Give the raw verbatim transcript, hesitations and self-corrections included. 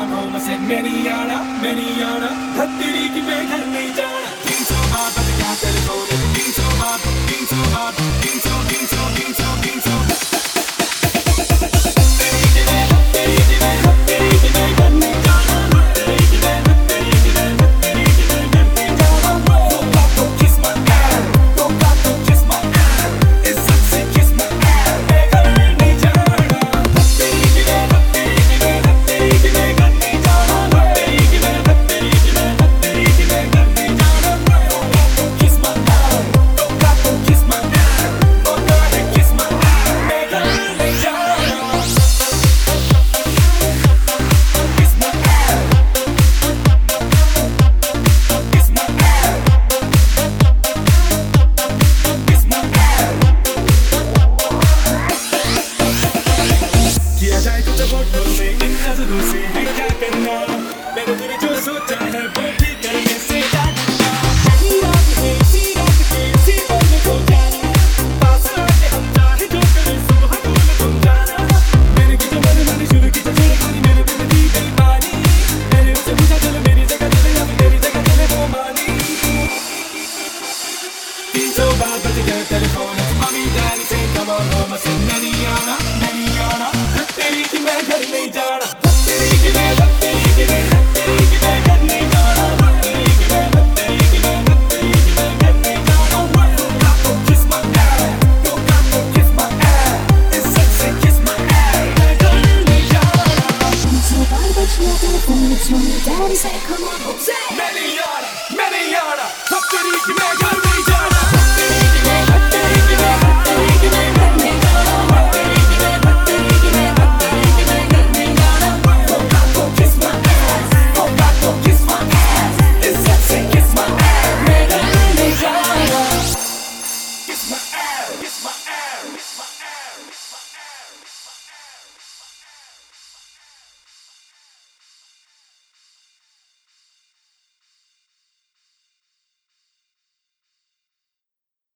कानों में से मेरी आना मेरी आना हथेली की मैं घर नहीं जाना तीन सौ बार बच गया तेरे को तीन सौ बार तीन सौ बार तीन सौ तीन सौ तीन सौ तीन सौ तेरी की मैं तेरी की मैं तेरी की मैं घर नहीं जाना तेरी की मैं तेरी की मैं तेरी की मैं घर नहीं जाना Don't got to kiss my ass Don't got to kiss my ass It's sexy kiss my ass मैं घर नहीं जाना तेरी की मैं तेरी की मैं तेरी की मैं घर नहीं जाना तेरी की मैं तेरी की मैं तेरी की मैं घर नहीं जाना Don't got to kiss my ass Don't got to kiss my ass Don't got to kiss my ass मैं घर नहीं जाना Kiss my ass Kiss my ass Kiss my ass किया जाए कुछ फोटो में इन नजरों से है क्या करना